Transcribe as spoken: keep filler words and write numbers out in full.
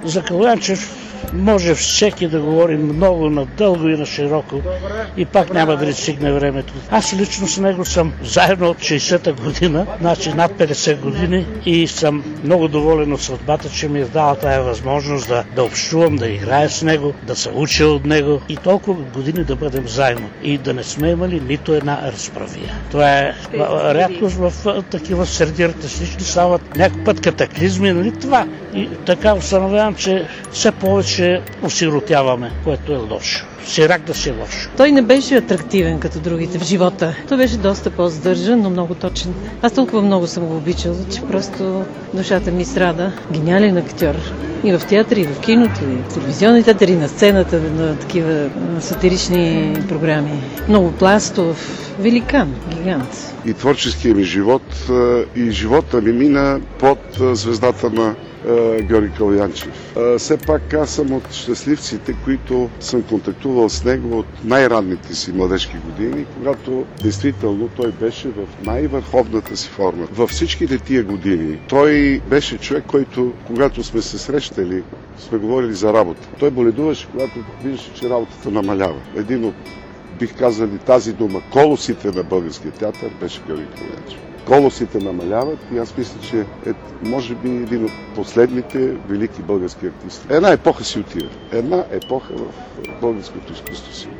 За Калоянчев може всеки да говори много надълго и на широко и пак няма да стигне времето. Аз лично с него съм заедно от шейсета година, значи над петдесет години, и съм много доволен от съдбата, че ми е дала тая възможност да, да общувам, да играя с него, да се уча от него и толкова години да бъдем заедно и да не сме имали нито една разправия. Това е рядкост в такива среди артистични, стават някакъв път катаклизми, нали това? И така установявам, че все повече осиротяваме, което е лошо. Сирак да си лошо. Той не беше атрактивен като другите в живота. Той беше доста по-здържан, но много точен. Аз толкова много съм го обичала, че просто душата ми страда. Гениален актьор. И в театър, и в киното, и в телевизионни театъри, на сцената, на такива сатирични програми. Много пластов, великан, гигант. И творческия ми живот, и живота ми мина под звездата на Георги Калоянчев. Все пак аз съм от щастливците, които съм контактувал с него от най-ранните си младежки години, когато действително той беше в най-върховната си форма. Във всичките тия години той беше човек, който, когато сме се срещали, сме говорили за работа. Той боледуваше, когато виждаше, че работата намалява. Един от, бих казали тази дума, колосите на българския театър беше Георги Калоянчев. Колосите намаляват и аз мисля, че е, може би, един от последните велики български артисти. Една епоха си отива. Една епоха в българското изкуство си.